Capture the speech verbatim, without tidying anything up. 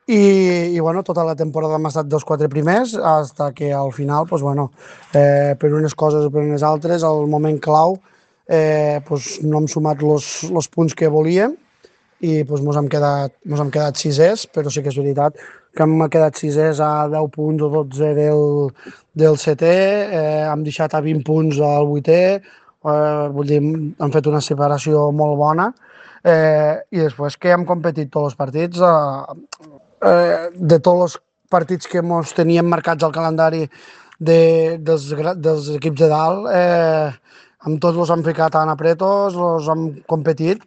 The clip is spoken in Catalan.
I, i bueno, tota la temporada hem estat dels quatre primers, hasta que al final, pues, bueno, eh, per unes coses o per unes altres, al moment clau, eh, pues, no hem sumat els punts que volíem i pues, mos, hem quedat, mos hem quedat sisers, però sí que és veritat que hem quedat sisers a deu punts o dotze del, del setè, eh, hem deixat a vint punts al vuitè, eh, vull dir, hem fet una separació molt bona, eh, i després que hem competit tots els partits, eh, eh, de tots els partits que ens teníem marcats al calendari de, dels, dels equips de dalt, eh, amb tots els hem ficat tan apretos, els hem competit